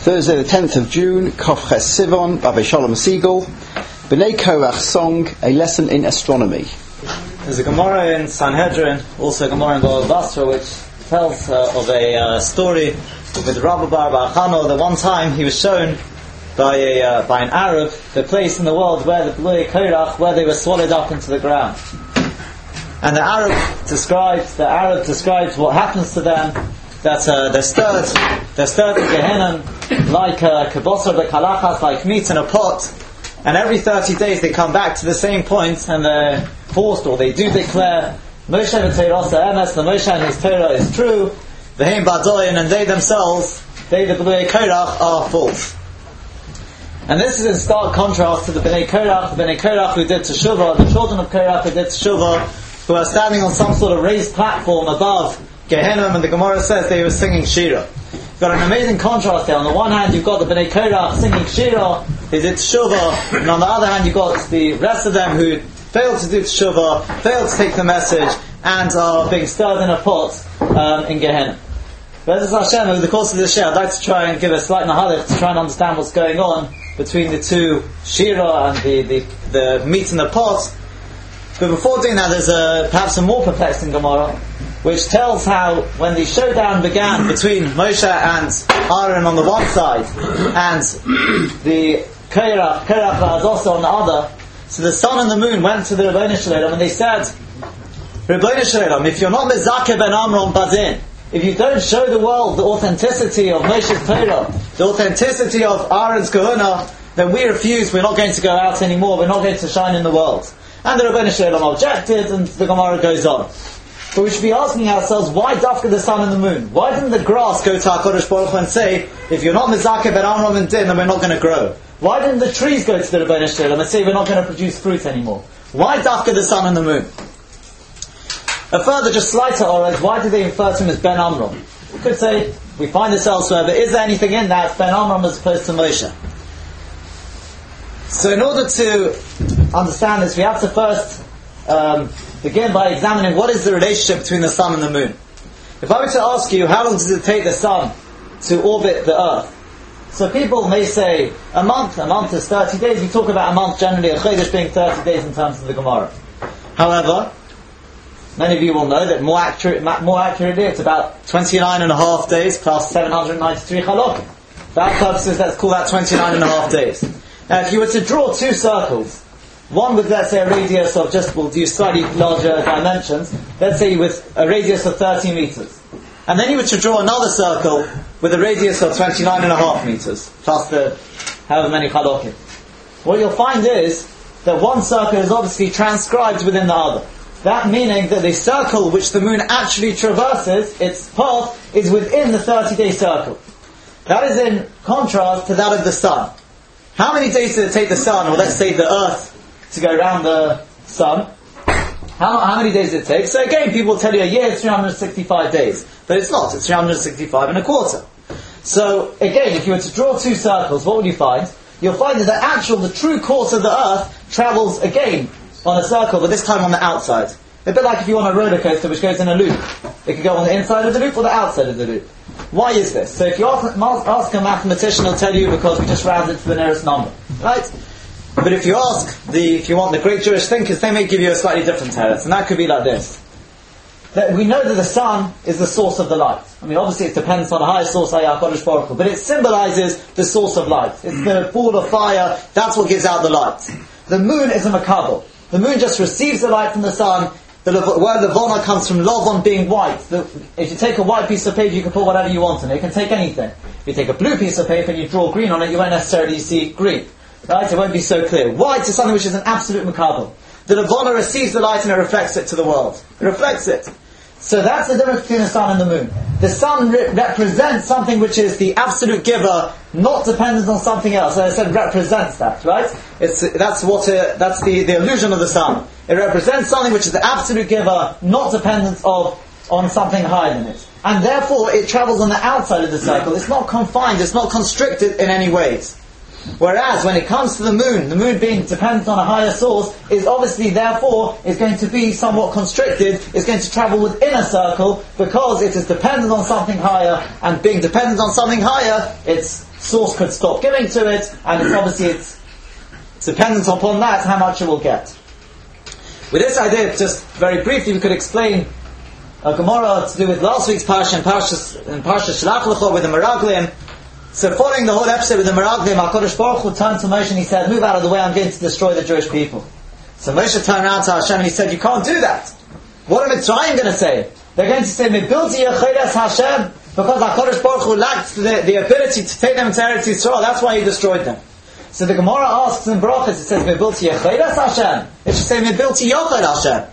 Thursday the 10th of June, Kof Ches Sivon, Rabbi Shalom Siegel, B'nai Korach Song, a lesson in astronomy. There's a Gemara in Sanhedrin, also a Gemara in Bava Basra, which tells of a story with Rabbi Bar Chano that one time he was shown by an Arab the place in the world where the B'nai Korach, where they were swallowed up into the ground. And the Arab described what happens to them, that they're stirred in Gehenna like kibosar bekalachas, like meat in a pot, and every 30 days they come back to the same point and they're forced, or they do declare Moshe v'Torah emes, the Moshe and his Torah is true, v'heim badoyin, and they themselves, they the B'nai Korach, are false. And this is in stark contrast to the B'nai Korach who did teshuvah, the children of Korach who did teshuvah, who are standing on some sort of raised platform above Gehenna, and the Gemara says they were singing Shira. You've got an amazing contrast there. On the one hand, you've got the B'nai Korach singing Shira, they did teshuvah, and on the other hand, you've got the rest of them who failed to do teshuvah, failed to take the message, and are being stirred in a pot in Gehenna. But as Hashem, over the course of this year, I'd like to try and give a slight nahalach to try and understand what's going on between the two Shira and the meat in the pot. But before doing that, there's perhaps a more perplexing Gemara, which tells how when the showdown began between Moshe and Aaron on the one side, and the Korach was also on the other, so the sun and the moon went to the Ribbono Shel Olam and they said, Ribbono Shel Olam, if you're not Mezakeh ben Amram Badin, if you don't show the world the authenticity of Moshe's Torah, the authenticity of Aaron's Kahuna, then we refuse, we're not going to go out anymore, we're not going to shine in the world. And the Ribbono Shel Olam objected, and the Gemara goes on. But we should be asking ourselves, why dafka the sun and the moon? Why didn't the grass go to HaKadosh Baruch Hu and say, if you're not Mezakeh ben Amram and Din, then we're not going to grow? Why didn't the trees go to the Ribbono Shel Olam and say, we're not going to produce fruit anymore? Why dafka the sun and the moon? A further, just slighter aura is, why did they refer to him as Ben Amram? We could say, we find this elsewhere, but is there anything in that Ben Amram as opposed to Moshe? So in order to understand this, we have to first begin by examining what is the relationship between the sun and the moon. If I were to ask you, how long does it take the sun to orbit the earth? So people may say, a month is 30 days. We talk about a month generally, a chodesh being 30 days in terms of the Gemara. However, many of you will know that more accurately, it's about 29 and a half days plus 793 chalokim. For our purposes, let's call that 29 and a half days. Now, if you were to draw two circles, one with, let's say, a radius of we'll do slightly larger dimensions, let's say with a radius of 30 meters. And then you were to draw another circle with a radius of 29 and a half meters, plus the however many chalokim. What you'll find is that one circle is obviously transcribed within the other. That meaning that the circle which the moon actually traverses, its path, is within the 30-day circle. That is in contrast to that of the sun. How many days did it take the sun, or let's say the earth, to go around the sun? How many days did it take? So again, people will tell you a year is 365 days. But it's not, it's 365 and a quarter. So again, if you were to draw two circles, what would you find? You'll find that the true course of the earth travels again on a circle, but this time on the outside. A bit like if you want a roller coaster which goes in a loop. It could go on the inside of the loop or the outside of the loop. Why is this? So if you ask a mathematician, he'll tell you because we just rounded to the nearest number. Right? But if you want the great Jewish thinkers, they may give you a slightly different teretz, and that could be like this. That we know that the sun is the source of the light. I mean, obviously it depends on a higher source, HaKadosh Baruch Hu, but it symbolizes the source of light. It's the ball of fire, that's what gives out the light. The moon is a makabel. The moon just receives the light from the sun. Where Levona comes from, Lovon being white. If you take a white piece of paper, you can put whatever you want in it. You can take anything. If you take a blue piece of paper and you draw green on it, you won't necessarily see green. Right? It won't be so clear. White is something which is an absolute makabel. The Levona receives the light and it reflects it to the world. It reflects it. So that's the difference between the sun and the moon. The sun represents something which is the absolute giver, not dependent on something else. As I said, represents that, right? That's the illusion of the sun. It represents something which is the absolute giver, not dependent on something higher than it. And therefore, it travels on the outside of the circle. It's not confined, it's not constricted in any ways. Whereas when it comes to the moon being dependent on a higher source, is obviously therefore is going to be somewhat constricted, is going to travel within a circle, because it is dependent on something higher, and being dependent on something higher, its source could stop giving to it, and it's obviously it's dependent upon that how much it will get. With this idea, just very briefly, we could explain a Gemara to do with last week's parsha, in Parsha Shlach Lecha with the Meraglim. So following the whole episode with the Meraglim, HaKadosh Baruch Hu turned to Moshe and he said, move out of the way, I'm going to destroy the Jewish people. So Moshe turned around to Hashem and he said, you can't do that. What are Mitzrayim going to say? They're going to say, Mebilti Yechedes Hashem, because HaKadosh Baruch Hu lacked the ability to take them to Eretz Yisrael, that's why he destroyed them. So the Gemara asks in Brachas, it says, Mebilti Yechedes Hashem. It should say, Mebilti Yoched Hashem.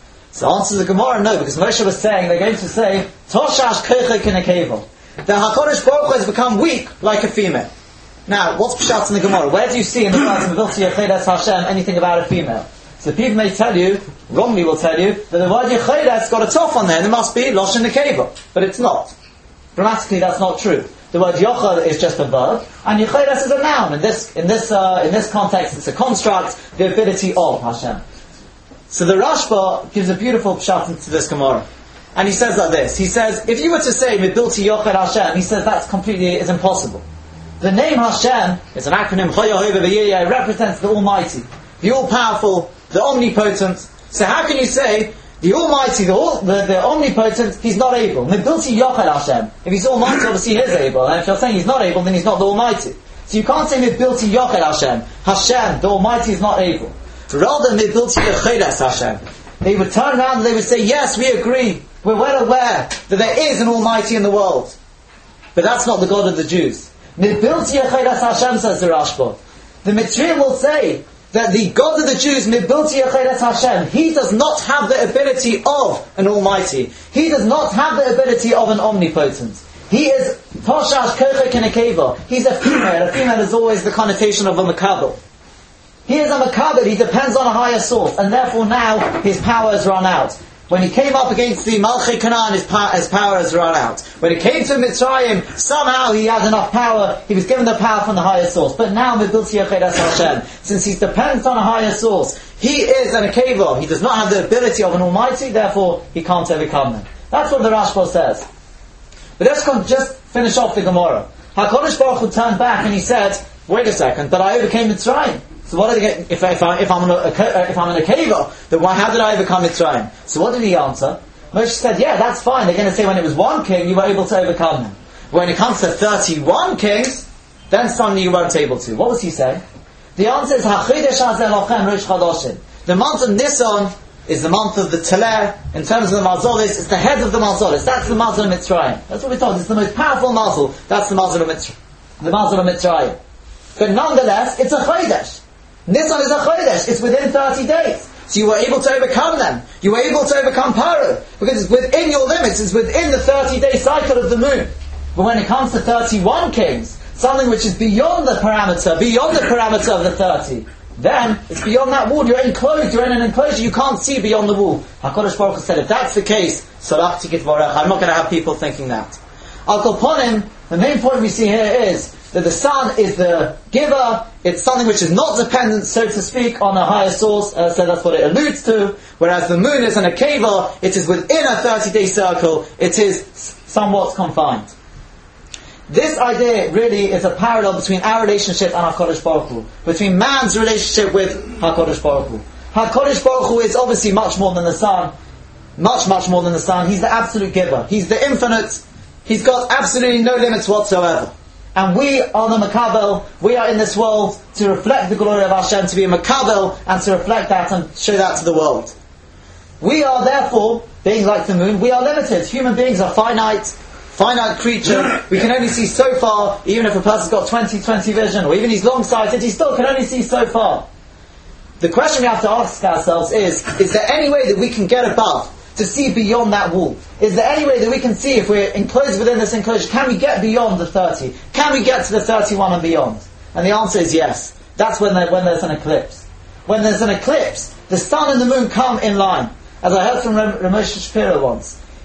So answers the Gemara, no, because Moshe was saying, they're going to say, Toshash Keichei Kinekevo. The HaKadosh Baruch Hu has become weak like a female. Now, what's Pshat in the Gemara? Where do you see in the verse of Mebilti Yechedes Hashem anything about a female? So people may tell you, wrongly will tell you, that the word Yechedes got a tof on there, and it must be Loshen Nekeva. But it's not. Grammatically, that's not true. The word Yochel is just a verb, and Yechedes is a noun. In this context, it's a construct, the ability of Hashem. So the Rashba gives a beautiful pshat into this Gemara. And he says like this. He says, if you were to say, Mebilti Yoched Hashem, he says that's is impossible. The name Hashem is an acronym, it represents the Almighty, the All-Powerful, the Omnipotent. So how can you say, the Almighty, the Omnipotent, he's not able? Mebilti Yoched Hashem. If he's Almighty, obviously he is able. And if you're saying he's not able, then he's not the Almighty. So you can't say Mebilti Yoched Hashem. Hashem, the Almighty, is not able. Rather, Mebilti Yechedes Hashem. They would turn around and they would say, yes, we agree. We're well aware that there is an Almighty in the world. But that's not the God of the Jews. Mebilti Yechedes Hashem, says the Rashba. The Mitzrayim will say that the God of the Jews, Mebilti Yechedes Hashem, he does not have the ability of an Almighty. He does not have the ability of an Omnipotent. He is Toshash Keichei Kinekeva. He's a female. A female is always the connotation of a Makabel. He is a Makabel, he depends on a higher source, and therefore now his power has run out. When he came up against the Malchei Canaan, his power has run out. When it came to Mitzrayim, somehow he had enough power, he was given the power from the higher source. But now, Mebilti Yechedes Hashem, since he's dependent on a higher source, he is an Akeva, he does not have the ability of an Almighty, therefore he can't overcome them. That's what the Rashba says. But let's just finish off the Gemara. HaKadosh Baruch Hu turned back and he said, wait a second, but I overcame Mitzrayim. So what did he get? If I'm an Akeva, then how did I overcome Mitzrayim? So what did he answer? Moshe said, yeah, that's fine. They're going to say when it was one king, you were able to overcome them. When it comes to 31 kings, then suddenly you weren't able to. What was he saying? The answer is, the month of Nisan is the month of the Teler. In terms of the Mazolis, it's the head of the Mazolis. That's the Mazel of Mitzrayim. That's what we're talking. It's the most powerful Mazel. That's the Mazel of Mitzrayim. The Mazel of Mitzrayim. But nonetheless, it's a Chodesh. Nisan is a Chodesh. It's within 30 days. So you were able to overcome them. You were able to overcome Paro. Because it's within your limits. It's within the 30-day cycle of the moon. But when it comes to 31 kings, something which is beyond the parameter of the 30, then it's beyond that wall. You're enclosed. You're in an enclosure. You can't see beyond the wall. HaKadosh Baruch Hu said, if that's the case, Salachti Kitvarech, I'm not going to have people thinking that. Al Koponim, the main point we see here is that the sun is the giver. It's something which is not dependent, so to speak, on a higher source. So that's what it alludes to. Whereas the moon is an akeva. It is within a 30-day circle. It is somewhat confined. This idea really is a parallel between our relationship and HaKadosh Baruch Hu. Between man's relationship with HaKadosh Baruch Hu. HaKadosh Baruch Hu is obviously much more than the sun. Much, much more than the sun. He's the absolute giver. He's the infinite. He's got absolutely no limits whatsoever. And we are the Makabel. We are in this world to reflect the glory of Hashem, to be a Makabel, and to reflect that and show that to the world. We are therefore, being like the moon, we are limited. Human beings are finite creature. We can only see so far. Even if a person's got 20/20 vision, or even he's long-sighted, he still can only see so far. The question we have to ask ourselves is there any way that we can get above, to see beyond that wall? Is there any way that we can see, if we're enclosed within this enclosure, can we get beyond the 30? Can we get to the 31 and beyond? And the answer is yes. That's when there's an eclipse. When there's an eclipse, the sun and the moon come in line. As I heard from Ramesh Shapiro once,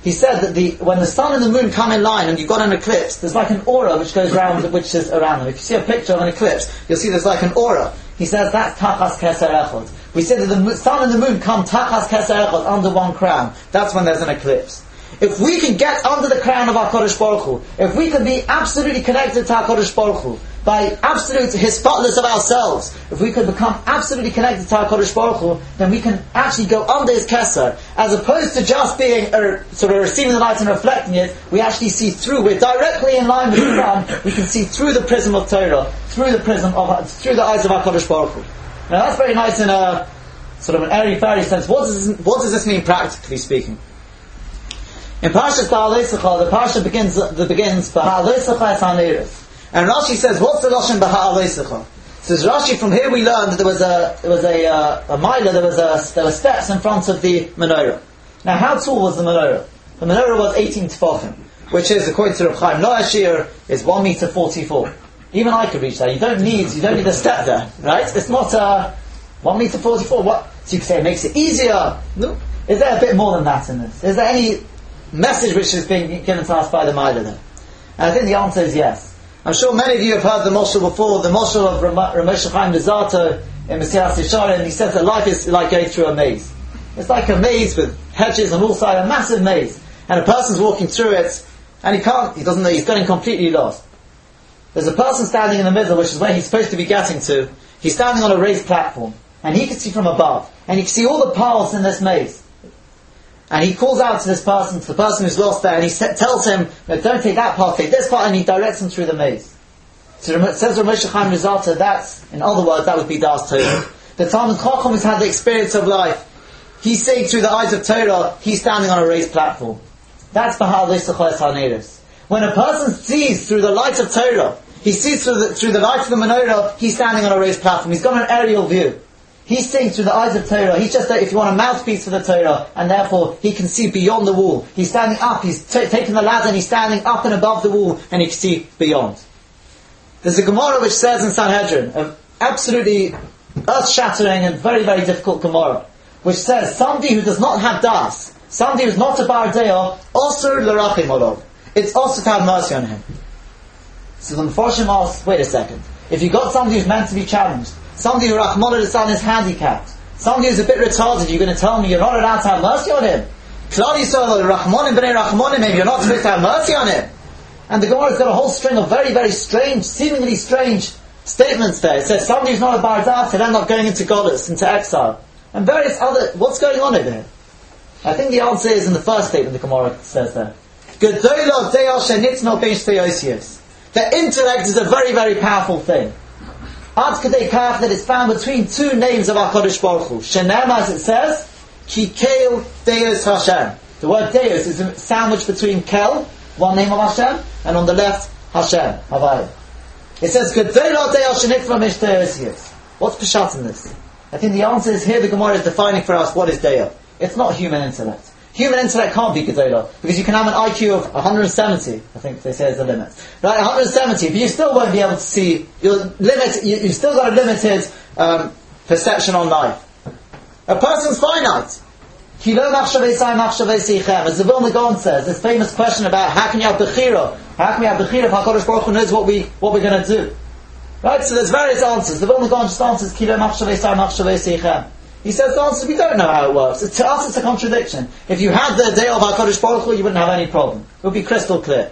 he said that when the sun and the moon come in line and you've got an eclipse, there's like an aura which goes around, which is around them. If you see a picture of an eclipse, you'll see there's like an aura. He says that's tachas keser echad. We said that the sun and the moon come tachas keser echad, under one crown. That's when there's an eclipse. If we can get under the crown of HaKadosh Baruch Hu, if we can be absolutely connected to HaKadosh Baruch Hu, by absolute hispatlus of ourselves, if we could become absolutely connected to HaKadosh Baruch Hu, then we can actually go under his keser, as opposed to just being sort of receiving the light and reflecting it. We actually see through. We're directly in line with the sun. We can see through the prism of Torah, through the eyes of HaKadosh Baruch Hu. Now that's very nice in a sort of an airy-fairy sense. What does this mean practically speaking? In Parshas Ba'alei Sechah, the Parsha begins Ba'alei Sechah es haneres. And Rashi says, what's the Lashon Ba'alei Sechah? Says Rashi, from here we learned that there was a milah, there were steps in front of the menorah. Now, how tall was the menorah? The menorah was 18 tefachim, which is, according to Reb Chaim Noashir, is 1 meter 44. Even I could reach that. You don't need a step there, right? It's not 1 meter 44. What? So you could say it makes it easier. No. Is there a bit more than that in this? Is there any message which is being given to us by the milah there? And I think the answer is yes. I'm sure many of you have heard the Moshel before, the Moshel of Ramesh Chaim Luzzatto in Mesilas Yesharim, and he says that life is like going through a maze. It's like a maze with hedges on all sides, a massive maze. And a person's walking through it, and he doesn't know, he's getting completely lost. There's a person standing in the middle, which is where he's supposed to be getting to. He's standing on a raised platform, and he can see from above, and he can see all the paths in this maze. And he calls out to the person who's lost there, and he tells him, no, don't take that path, take this path, and he directs him through the maze. So it says Ramesh Chaim Luzzatto, in other words, that would be Das Torah. The Talmud Chacham has had the experience of life. He's seeing through the eyes of Torah, he's standing on a raised platform. That's Ba'alei Sechah es haneres. When a person sees through the light of Torah, he sees through the light of the menorah, he's standing on a raised platform. He's got an aerial view. He's seeing through the eyes of Torah. He's just, if you want, a mouthpiece for the Torah, and therefore he can see beyond the wall. He's standing up, he's taking the ladder, and he's standing up and above the wall, and he can see beyond. There's a Gemara which says in Sanhedrin, an absolutely earth-shattering and very, very difficult Gemara, which says, somebody who does not have das, somebody who's not a bar deah, osur l'rachim olav. It's also to have mercy on him. So the Mefarshim asks, wait a second, if you've got somebody who's meant to be challenged, somebody who Rahman al-Islam is handicapped, somebody who's a bit retarded, you're going to tell me you're not allowed to have mercy on him? Klal Yisrael, Rahmanim b'nei Rahmanim, you're not supposed to have mercy on him. And the Gemara has got a whole string of very, very strange, seemingly strange statements there. It says somebody who's not a bar deah will end up going into Golus, into exile. And various other, what's going on over here? I think the answer is in the first statement the Gemara says there. Gedolah deah shenitzno bein shtei osiyos. The intellect is a very, very powerful thing. Ad kadei kach that is found between two names of HaKadosh Baruch Hu. Shenem, as it says, Ki Keil Deus Hashem. The word Deus is sandwiched between Kel, one name of Hashem, and on the left, Hashem, Havayim. It says, Gedolah deah shenitzno bein shtei osiyos. What's Peshat in this? I think the answer is here the Gemara is defining for us what is deah. It's not human intellect. Human intellect can't be Gedolah, because you can have an IQ of 170, I think they say is the limit. Right, 170, but you still won't be able to see, you've still got a limited perception on life. A person's finite. Kilo machshavei sai machshavei seichem. As the Vilna Gaon says, this famous question about how can you have Bechira? How can we have Bechira if HaKadosh Baruch Hu knows what we're going to do? Right, so there's various answers. The Vilna Gaon just answers Kilo machshavei sai machshavei seichem. He says the answer, we don't know how it works. To us it's a contradiction. If you had the day of HaKadosh Baruch Hu, you wouldn't have any problem. It would be crystal clear.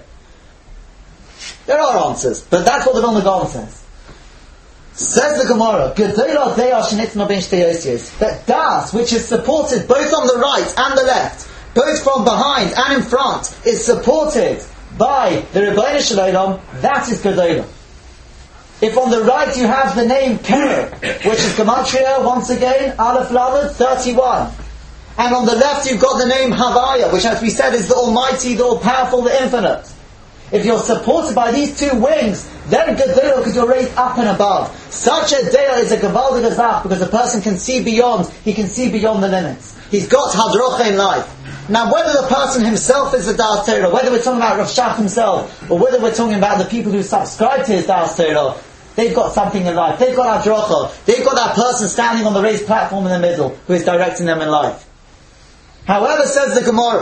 There are answers, but that's what the Vilna Gaon says. Says the Gemara, Gedolah deah shenitzno bein shtei osiyos. That das, which is supported both on the right and the left, both from behind and in front, is supported by the Rebbeinu Shalom, that is Gedolah. If on the right you have the name Ker, which is Gematria, once again, Aleph Lamed, 31. And on the left you've got the name Havaya, which as we said is the Almighty, the All-Powerful, the Infinite. If you're supported by these two wings, then Gedolah, because you're raised up and above. Such a deah is a Gevaldig Azach, because a person can see beyond, he can see beyond the limits. He's got Hadrocha in life. Now whether the person himself is a Das Torah, whether we're talking about Rav Shach himself, or whether we're talking about the people who subscribe to his Das Torah, they've got something in life. They've got Hadrocha. They've got that person standing on the raised platform in the middle, who is directing them in life. However, says the Gemara,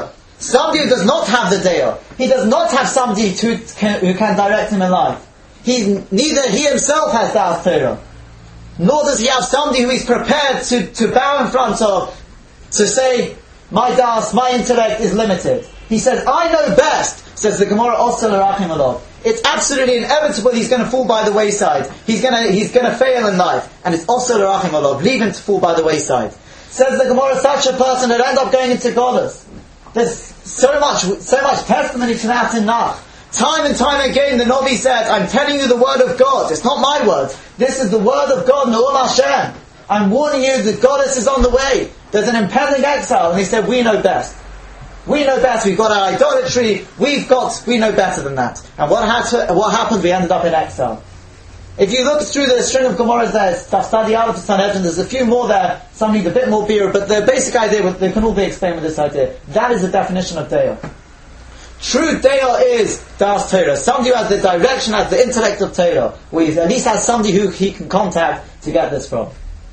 Somebody who does not have the De'ah. He does not have somebody who can direct him in life. Neither he himself has Da'as Torah. Nor does he have somebody who is prepared to bow in front of, to say, my Da'as, my intellect is limited. He says, I know best, says the Gemara Osel Arachim Alov. It's absolutely inevitable he's going to fall by the wayside. He's going to fail in life. And it's Osel Arachim Alov. Leave him to fall by the wayside. Says the Gemara, such a person that ends up going into Golas. There's so much testimony to that in Nach. Time and time again, the Novi said, I'm telling you the word of God. It's not my word. This is the word of God, Ne'um Hashem. I'm warning you, the goddess is on the way. There's an impending exile. And he said, we know best. We know best. We've got our idolatry. We know better than that. And what happened? We ended up in exile. If you look through the string of Gemaras there, Study Aleph and Sanhedrin, there's a few more there. Some need a bit more beer, but the basic idea, they can all be explained with this idea. That is the definition of De'ah. True De'ah is Da'as Torah. Somebody who has the direction, has the intellect of Torah. Who at least has somebody who he can contact to get this from.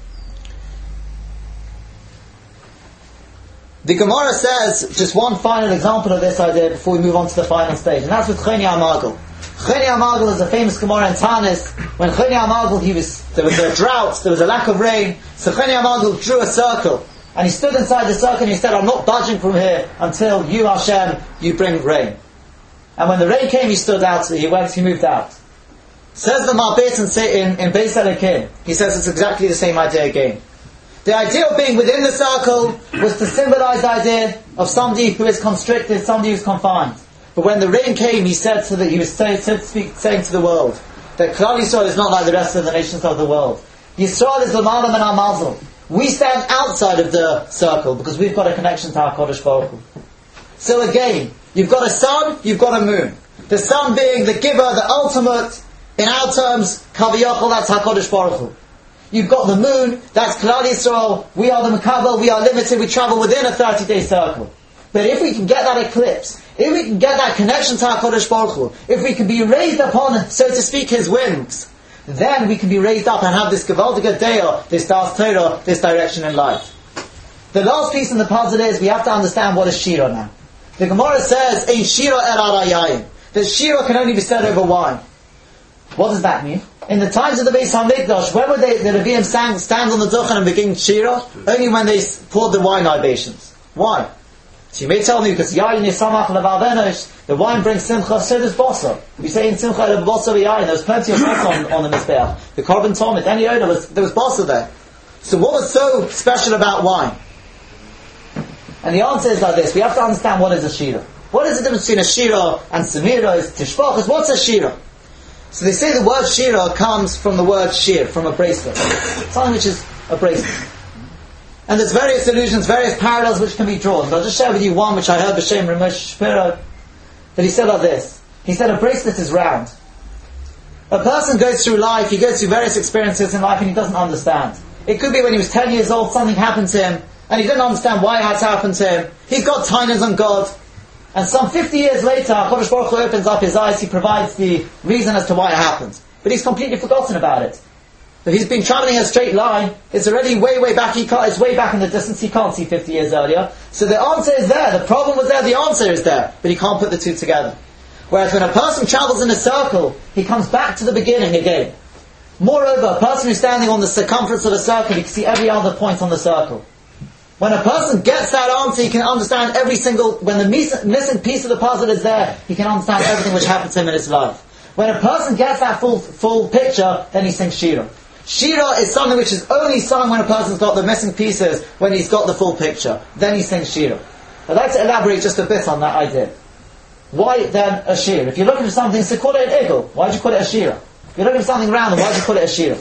The Gemara says, just one final example of this idea before we move on to the final stage, and that's with Choni HaMagel. Choni HaMagel is a famous Gemara in Tanis. When Choni HaMagel, there was a drought, there was a lack of rain, so Choni HaMagel drew a circle, and he stood inside the circle and he said, I'm not budging from here until you, Hashem, you bring rain. And when the rain came, he stood out, he moved out. Says the Marbet in Beis Elikim, he says it's exactly the same idea again. The idea of being within the circle was to symbolize the idea of somebody who is constricted, somebody who is confined. But when the rain came, he was saying to the world that Klal Yisrael is not like the rest of the nations of the world. Yisrael is l'malam and Amazel. We stand outside of the circle because we've got a connection to our Kodesh Baruch Hu. So again, you've got a sun, you've got a moon. The sun being the giver, the ultimate, in our terms, Kaviyachol, that's HaKodesh Baruch Hu. You've got the moon, that's Klal Yisrael, we are the Makabel, we are limited, we travel within a 30-day circle. But if we can get that eclipse, if we can get that connection to HaKodesh Baruch Hu, if we can be raised upon, so to speak, his wings, then we can be raised up and have this Gevaldige De'ah, this Da'as Torah, this direction in life. The last piece in the puzzle is, we have to understand what is Shira now. The Gemara says, Ein Shira el Arayayim, that Shira can only be said over wine. What does that mean? In the times of the Beis HaMikdash, when would the Nevi'im stand on the Duchen and begin Shira? Only when they poured the wine libations. Why? So you may tell me, because Yayin Yisamach Levalvenosh, the wine brings Simcha, so does Bosa. We say in Simcha Bosa Yayin, there was plenty of Bosa on the Mizbeach. The Korban Tomit, any odor, there was Bosa there. So what was so special about wine? And the answer is like this, we have to understand what is a Shira. What is the difference between a Shira and Samira, Tishbachas? What's a Shira? So they say the word Shira comes from the word Shir, from a bracelet. Something which is a bracelet. And there's various allusions, various parallels which can be drawn. So I'll just share with you one which I heard B'Shem Ramesh Shapiro, that he said like this. He said a bracelet is round. A person goes through life, he goes through various experiences in life and he doesn't understand. It could be when he was 10 years old, something happened to him, and he didn't understand why it had to happen to him. He's got tainas on God. And some 50 years later, HaKadosh Baruch Hu opens up his eyes, he provides the reason as to why it happened. But he's completely forgotten about it. If he's been travelling a straight line, it's already way back, it's way back in the distance, he can't see 50 years earlier. So the answer is there, the problem was there, the answer is there, but he can't put the two together. Whereas when a person travels in a circle, he comes back to the beginning again. Moreover, a person who's standing on the circumference of a circle, he can see every other point on the circle. When a person gets that answer, he can understand every single, when the missing piece of the puzzle is there, he can understand everything which happened to him in his life. When a person gets that full picture, then he sings Shira. Shira is something which is only sung when a person's got the missing pieces, when he's got the full picture. Then he sings Shira. I'd like to elaborate just a bit on that idea. Why then a Shira? If you're looking for something, so call it an Igel. Why do you call it a Shira? If you're looking for something round, why do you call it a Shira?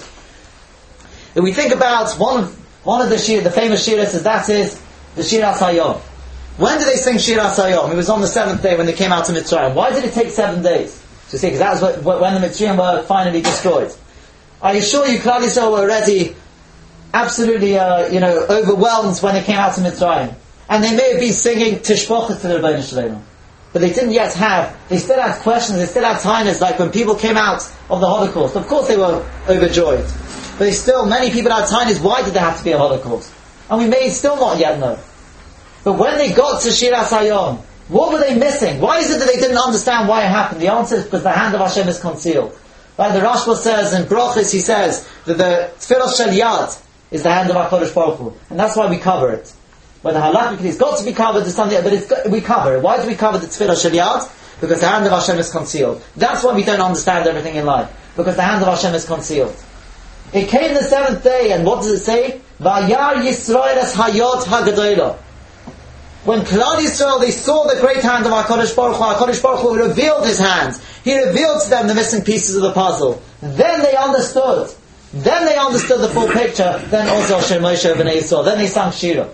If we think about one of the Shira, the famous Shiras, that is the Shira Sayom. When did they sing Shira Sayom? It was on the 7th day when they came out of Mitzrayim. Why did it take 7 days? So see, because that was when the Mitzrayim were finally destroyed. I assure you, Klal Yisrael were already absolutely, overwhelmed when they came out of Mitzrayim. And they may have been singing Tishbachas to the Rebbeinu Shalom. But they didn't yet they still had questions, they still had times, like when people came out of the Holocaust. Of course they were overjoyed. But many people had times, why did there have to be a Holocaust? And we may still not yet know. But when they got to Shira Sayom, What were they missing? Why is it that they didn't understand why it happened? The answer is because the hand of Hashem is concealed. Like the Rashba says in Brachos, he says that the Tfilah Shel Yad is the hand of HaKadosh Baruch Hu, and that's why we cover it. Whether halachically it's got to be covered or something, but we cover it. Why do we cover the Tfilah Shel Yad? Because the hand of Hashem is concealed. That's why we don't understand everything in life, because the hand of Hashem is concealed. It came the seventh day, and what does it say? Vayar Yisrael es hayot hagadolah. When Klal Yisrael, they saw the great hand of HaKadosh Baruch Hu revealed His hands. He revealed to them the missing pieces of the puzzle. Then they understood. Then they understood the full picture. Then also Hashem Moshe B'nai Yisrael. Then they sang Shira.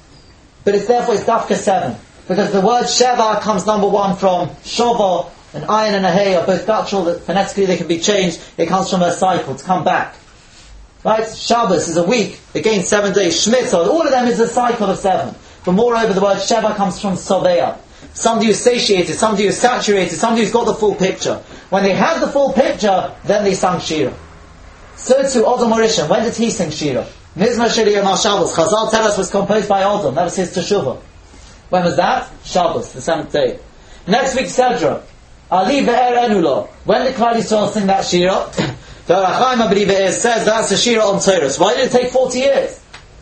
But it's Dafka 7. Because the word Sheva comes number 1 from Shova, an ayin and a hey are both guttural, that phonetically they can be changed. It comes from a cycle, to come back. Right? Shabbos is a week. Again, 7 days. Shmitzah, all of them is a cycle of 7. But moreover, the word Sheva comes from Soveya. Somebody who's satiated, somebody who's saturated, somebody who's got the full picture. When they have the full picture, then they sang Shira. So too, Odom Harishon, when did he sing Shira? Mizmor Shir Yom HaShabbos. Chazal tell us was composed by Odom. That was his Teshuvah. When was that? Shabbos, the 7th day. Next week, Sedra. Ali Be'er Enula. When did Klal Yisrael sing that Shira? The Arachaim Abri Be'er says that's a Shira on Torah. Why did it take 40 years?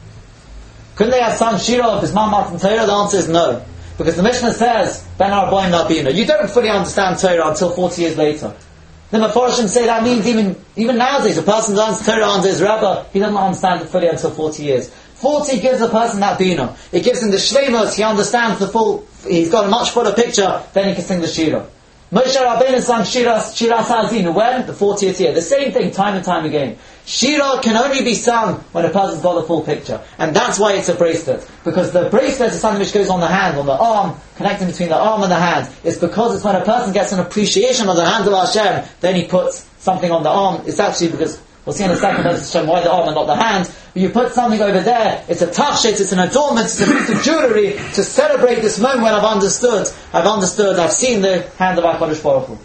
Couldn't they have sung Shira of his Matan Torah? The answer is no. Because the Mishnah says, Ben Arboim Nabina. You don't fully understand Torah until 40 years later. The Mefarshim say that means even nowadays, a person learns Torah under his Rebbe, he doesn't understand it fully until 40 years. 40 gives a person that Bina. It gives him the Shleimus, he understands the full, he's got a much fuller picture, then he can sing the Shira. Moshe Rabbeinu sang Shira Sazinu. When? The 40th year. The same thing, time and time again. Shira can only be sung when a person's got the full picture. And that's why it's a bracelet. Because the bracelet is something which goes on the hand, on the arm, connecting between the arm and the hand. It's because it's when a person gets an appreciation of the hand of Hashem, then he puts something on the arm. It's actually because, we'll see in a second why the arm and not the hand. But you put something over there, it's a tachshit, it's an adornment, it's a piece of jewellery to celebrate this moment when I've understood, I've seen the hand of HaKadosh Baruch Hu.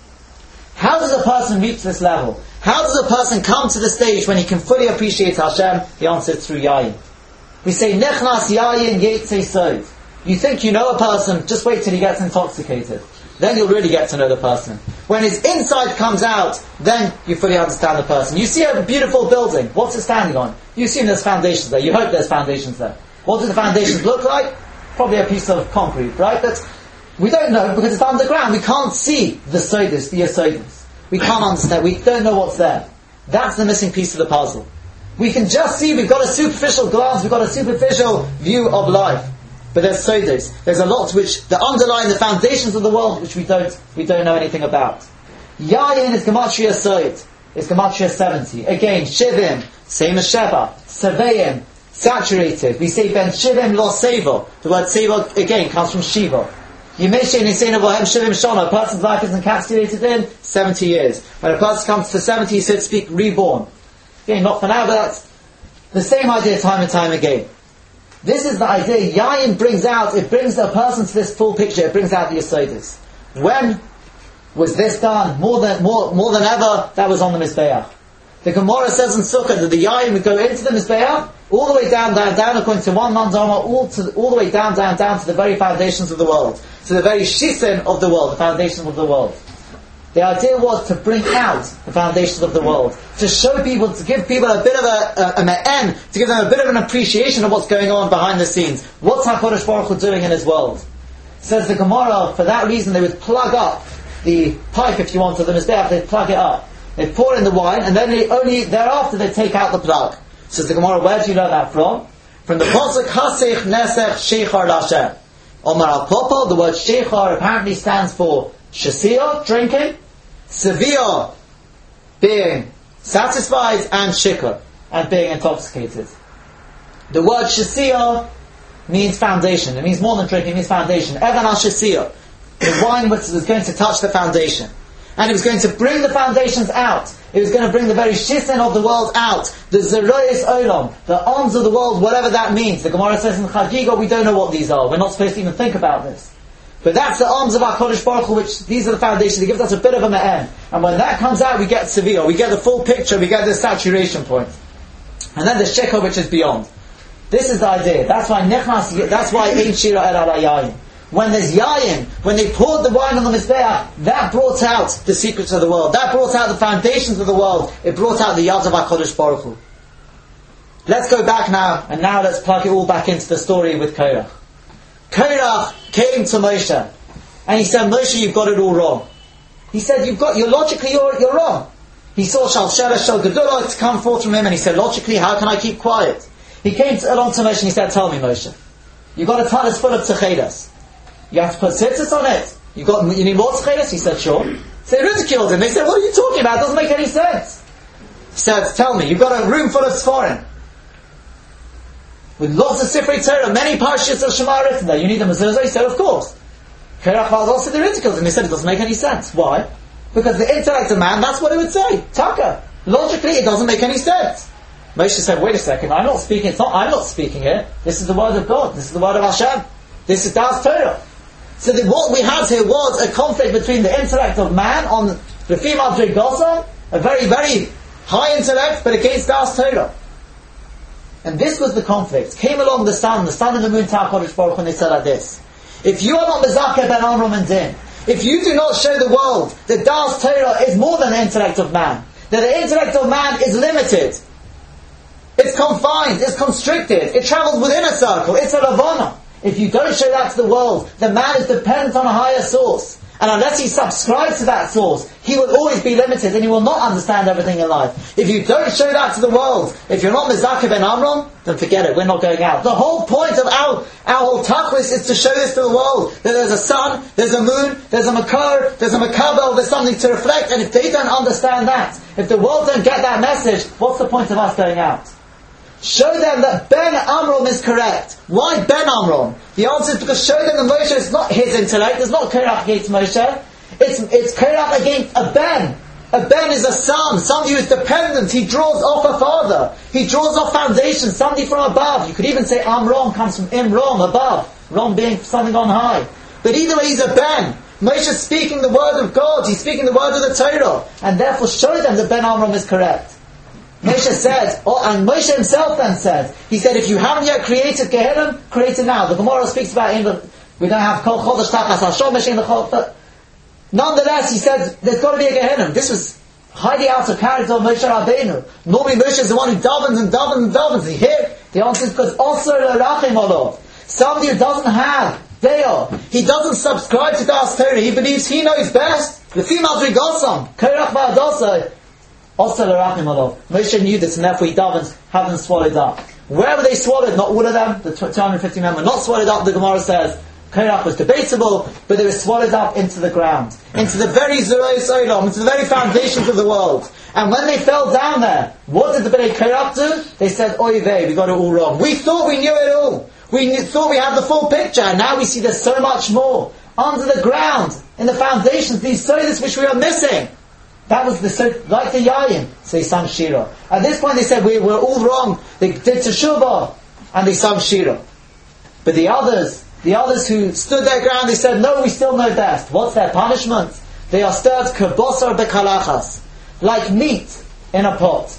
How does a person reach this level? How does a person come to the stage when he can fully appreciate Hashem? The answer is through Yayin. We say, Nechnas Yayin Yetzei Sod. You think you know a person, just wait till he gets intoxicated. Then you'll really get to know the person. When his inside comes out, then you fully understand the person. You see a beautiful building. What's it standing on? You assume there's foundations there. You hope there's foundations there. What do the foundations look like? Probably a piece of concrete, right? But we don't know because it's underground. We can't see the Sodis, the Yesodis. We can't understand. We don't know what's there. That's the missing piece of the puzzle. We can just see, we've got a superficial glance, we've got a superficial view of life. But there's Sodis. There's a lot which underline the foundations of the world which we don't know anything about. Yayin is Gematria Sod. It's Gematria 70. Again, Shivim, same as Sheva. Seveim, saturated. We say Ben Shivim Lo Seva. The word Seva again comes from Shiva. Yimeshe Nisein Avohem Shivim Shona. A person's life is encapsulated in 70 years. When a person comes to 70, so to speak, reborn. Again, not for now, but that's the same idea time and time again. This is the idea. Yayin brings a person to this full picture. It brings out the Yesodis. When was this done? More than ever, that was on the Mizbeach. The Gemara says in Sukkah that the Yayin would go into the Mizbeach, all the way down, according to one man's armor, all the way down to the very foundations of the world. To the very shisin of the world, the foundations of the world. The idea was to bring out the foundations of the world, to show people, to give people a bit of a me'en, to give them a bit of an appreciation of what's going on behind the scenes. What's HaKadosh Baruch Hu doing in His world? Says the Gemara, for that reason they would plug up the pipe, if you want, of the Mizbeach, they'd plug it up. They'd pour in the wine, and then only thereafter they'd take out the plug. Says the Gemara, where do you know that from? From the Pasuk, Hasech Nesech Sheichar Lashem. Omar al-Popo, the word Sheichar apparently stands for Shasiyah, drinking, Seviyah, being satisfied, and Shikar, and being intoxicated. The word Shasiyah means foundation. It means more than drinking, it means foundation. Evan al-Shasiyah. The wine was going to touch the foundation. And it was going to bring the foundations out. It was going to bring the very shisin of the world out. The Zerois Olam, the arms of the world, whatever that means. The Gemara says in Chagiga, we don't know what these are. We're not supposed to even think about this. But that's the arms of HaKadosh Baruch Hu, which these are the foundations. It gives us a bit of a me'en. And when that comes out, we get Seviyah. We get the full picture. We get the saturation point. And then the Shekha, which is beyond. This is the idea. That's why Nechnas, that's why Ein Shira El Alayayin. when there's yayin, when they poured the wine on the Mizbeach, that brought out the secrets of the world. That brought out the foundations of the world. It brought out the Yad of HaKadosh Baruch Hu. Let's go back now, and now let's plug it all back into the story with Korach. Korach came to Moshe, and he said, Moshe, you've got it all wrong. He said, logically you're wrong. He saw Shalshela Shal Gedullah to come forth from him, and he said, logically, how can I keep quiet? He came along to Moshe and he said, tell me, Moshe, you've got a talus full of tzechedas. You have to put tzitzis on it. You need more tzechedas? He said, sure. So they ridiculed him. They said, what are you talking about? It doesn't make any sense. He said, tell me, you've got a room full of Sforim with lots of Sifrei Torah, many parshas of Shema written there. You need a mezuzah? He said, of course. Korach also the ridiculed him. He said, it doesn't make any sense. Why? Because the intellect of man, that's what it would say. Taka. Logically, it doesn't make any sense. Moshe said, wait a second, I'm not speaking here. This is the word of God. This is the word of Hashem. This is Das Torah. So what we had here was a conflict between the intellect of man on the female Madrigosa, a very, very high intellect, but against Das Torah. And this was the conflict. Came along the sun and the moon, HaKadosh Baruch Hu, and they said like this. If you are not Mezakeh ben Amram and Din, if you do not show the world that Das Torah is more than the intellect of man, that the intellect of man is limited, it's confined, it's constricted, it travels within a circle, it's a lavana. If you don't show that to the world, the man is dependent on a higher source. And unless he subscribes to that source, he will always be limited and he will not understand everything in life. If you don't show that to the world, if you're not Mezakeh ben Amram, then forget it, we're not going out. The whole point of our whole tachlis is to show this to the world, that there's a sun, there's a moon, there's a makar, there's a makabel, there's something to reflect, and if they don't understand that, if the world don't get that message, what's the point of us going out? Show them that Ben Amram is correct. Why Ben Amram? The answer is because show them that Moshe is not his intellect. It's not Korach against Moshe. It's Korach against a Ben. A Ben is a son, somebody who is dependent. He draws off a father. He draws off foundation, somebody from above. You could even say Amram comes from Imram, above. Ram being something on high. But either way, he's a Ben. Moshe is speaking the word of God. He's speaking the word of the Torah. And therefore show them that Ben Amram is correct. Moshe said, and Moshe himself then said, he said, if you haven't yet created Gehinnom, create it now. The Gemara speaks about we don't have Kol Chodesh Tachas HaShomesh in the Chol. Nonetheless, he said, there's got to be a Gehinnom. This was highly out of character of Moshe Rabbeinu. Normally Moshe is the one who davens and davens and davens. Here, the answer is because Osir L'Rachim Olov. Somebody who doesn't have Deor, he doesn't subscribe to Das Torah, he believes he knows best. The female Drigosam, Korach V'Adosai, Moshe knew this, and therefore he davened, have them swallowed up. Wherever they swallowed, not all of them, the 250 men were not swallowed up, the Gemara says. Korach was debatable, but they were swallowed up into the ground, into the very Zerois Olam, into the very foundations of the world. And when they fell down there, what did the Bnei Korach do? They said, oy vey, we got it all wrong. We thought we knew it all. We thought we had the full picture, and now we see there's so much more. Under the ground, in the foundations, these sodas which we are missing. That was like the Yayin, so they sang Shira. At this point they said, we were all wrong. They did Teshuvah, and they sang Shira. But the others who stood their ground, they said, no, we still know best. What's their punishment? They are stirred kebosar bekalachas, like meat in a pot.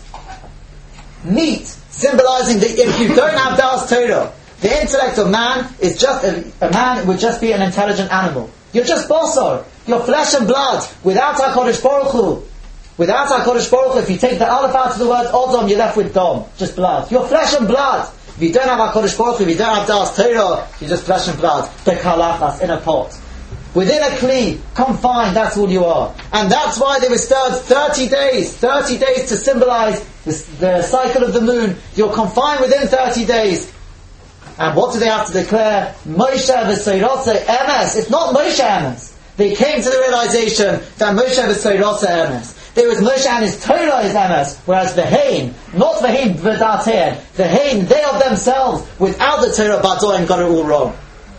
Meat, symbolizing that if you don't have Das Torah, the intellect of man is just, a man would just be an intelligent animal. You're just basar. You're flesh and blood. Without HaKadosh Baruch Hu. Without HaKadosh Baruch Hu, if you take the aleph out of the word Odom, you're left with Dom. Just blood. You're flesh and blood. If you don't have HaKadosh Baruch Hu, if you don't have Das Torah, you're just flesh and blood. Bekalachas, in a pot. Within a kli, confined, that's all you are. And that's why they were stirred 30 days. 30 days to symbolize the cycle of the moon. You're confined within 30 days. And what do they have to declare? Moshe v'seirotze emes. It's not Moshe emes. They came to the realization that Moshe v'seirotze emes. There was Moshe and his Torah is emes, whereas the Hain, not the Hain v'datein, the Hain, they of themselves, without the Torah badoin, got it all wrong.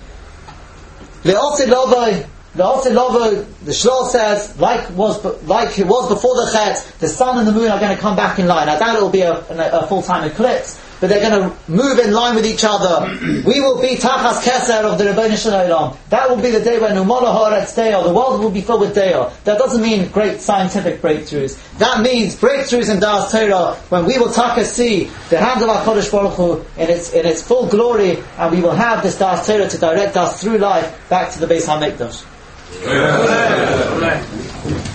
Le'osid lovoi, the Shloh says, like it was before the Chet, the sun and the moon are going to come back in line. I doubt it will be a full-time eclipse. but they're going to move in line with each other. We will be Tachas Keser of the Rebbeinu Shalom. That will be the day when Umala Haaretz Deo, the world will be filled with Deo. That doesn't mean great scientific breakthroughs. That means breakthroughs in Da'as Torah, when we will see the hand of our Kodesh Baruch Hu in its full glory, and we will have this Da'as Torah to direct us through life back to the Beis HaMikdash.